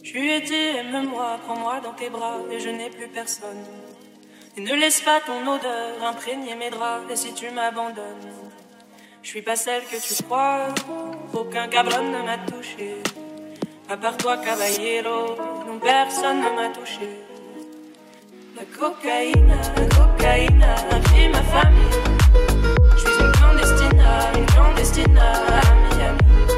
Je lui ai dit aime-moi, prends-moi dans tes bras et je n'ai plus personne. Et ne laisse pas ton odeur imprégner mes draps. Et si tu m'abandonnes, je suis pas celle que tu crois. Aucun cabron ne m'a touché, à part toi caballero. Non, personne ne m'a touché. La cocaïne a pris ma famille. Je suis une clandestine à Miami.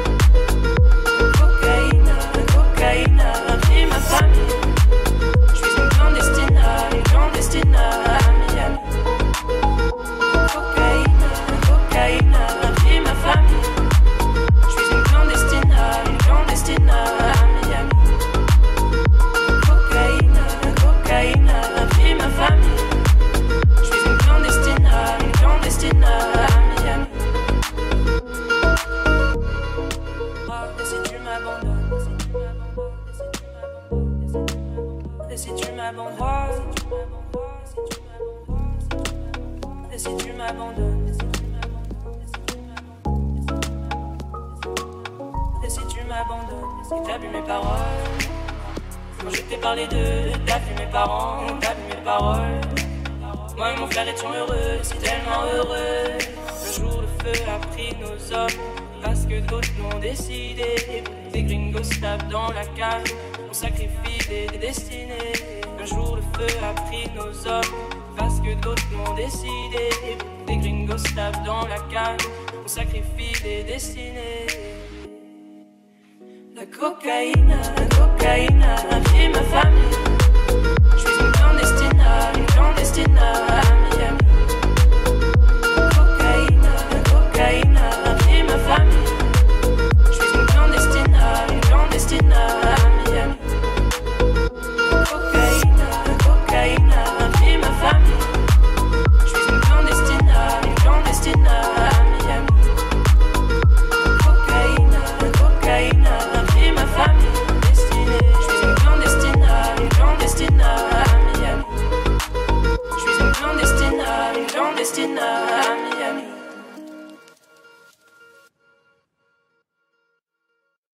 La cocaïne a pris ma famille. Je suis une clandestine à Miami. Cocaïne a pris ma famille. Je suis une clandestine à Miami. Cocaïne a pris ma famille. Je suis une clandestine à Miami. Et si tu m'abandonnes, et si tu m'abandonnes, et si tu m'abandonnes, et si tu m'abandonnes, et t'as vu mes paroles. Quand je t'ai parlé d'eux, t'as vu mes parents, t'as vu mes paroles. Moi et mon frère étions heureux, si tellement heureux. Un jour le feu a pris nos hommes, parce que d'autres l'ont décidé. Des gringos tapent dans la cage, on sacrifie des destinées. Un jour le feu a pris nos hommes, parce que d'autres l'ont décidé. Des gringos tapent dans la cage, on sacrifie des destinées. La cocaïne a pris ma famille. Je suis une clandestine à Miami.